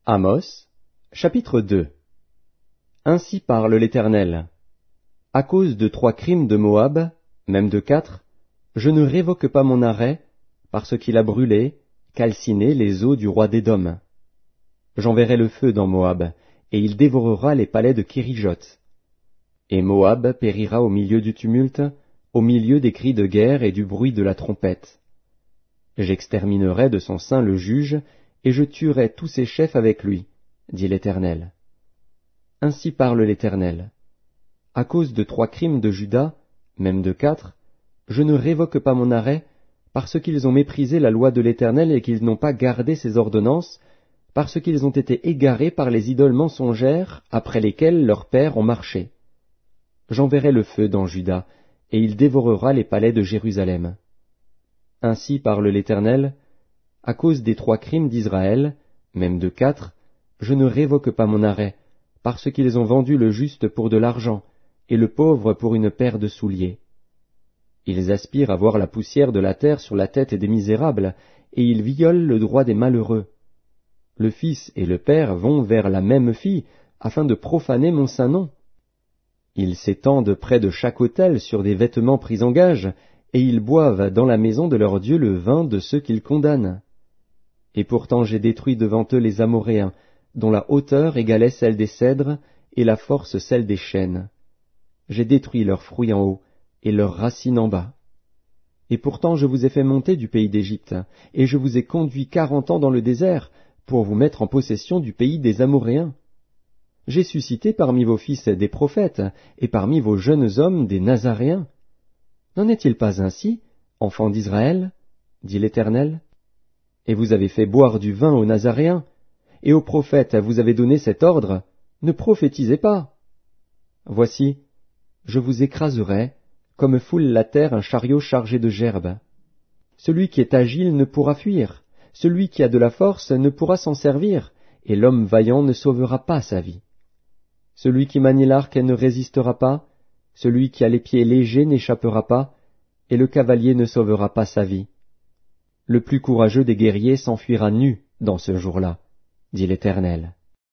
Amos, chapitre 2. Ainsi parle l'Éternel. À cause de 3 crimes de Moab, même de 4, je ne révoque pas mon arrêt, parce qu'il a brûlé, calciné les eaux du roi d'Édom. J'enverrai le feu dans Moab, et il dévorera les palais de Kérijot. Et Moab périra au milieu du tumulte, au milieu des cris de guerre et du bruit de la trompette. J'exterminerai de son sein le juge, et je tuerai tous ses chefs avec lui, dit l'Éternel. Ainsi parle l'Éternel. À cause de 3 crimes de Juda, même de 4, je ne révoque pas mon arrêt, parce qu'ils ont méprisé la loi de l'Éternel et qu'ils n'ont pas gardé ses ordonnances, parce qu'ils ont été égarés par les idoles mensongères après lesquelles leurs pères ont marché. J'enverrai le feu dans Juda, et il dévorera les palais de Jérusalem. Ainsi parle l'Éternel, à cause des 3 crimes d'Israël, même de 4, je ne révoque pas mon arrêt, parce qu'ils ont vendu le juste pour de l'argent, et le pauvre pour une paire de souliers. Ils aspirent à voir la poussière de la terre sur la tête des misérables, et ils violent le droit des malheureux. Le fils et le père vont vers la même fille, afin de profaner mon saint nom. Ils s'étendent près de chaque autel sur des vêtements pris en gage, et ils boivent dans la maison de leur Dieu le vin de ceux qu'ils condamnent. Et pourtant j'ai détruit devant eux les Amoréens, dont la hauteur égalait celle des cèdres, et la force celle des chênes. J'ai détruit leurs fruits en haut, et leurs racines en bas. Et pourtant je vous ai fait monter du pays d'Égypte, et je vous ai conduit 40 ans dans le désert, pour vous mettre en possession du pays des Amoréens. J'ai suscité parmi vos fils des prophètes, et parmi vos jeunes hommes des Nazaréens. N'en est-il pas ainsi, enfants d'Israël, dit l'Éternel? Et vous avez fait boire du vin aux Nazaréens, et aux prophètes vous avez donné cet ordre, ne prophétisez pas. Voici, je vous écraserai, comme foule la terre un chariot chargé de gerbes. Celui qui est agile ne pourra fuir, celui qui a de la force ne pourra s'en servir, et l'homme vaillant ne sauvera pas sa vie. Celui qui manie l'arc ne résistera pas, celui qui a les pieds légers n'échappera pas, et le cavalier ne sauvera pas sa vie. Le plus courageux des guerriers s'enfuira nu dans ce jour-là, dit l'Éternel.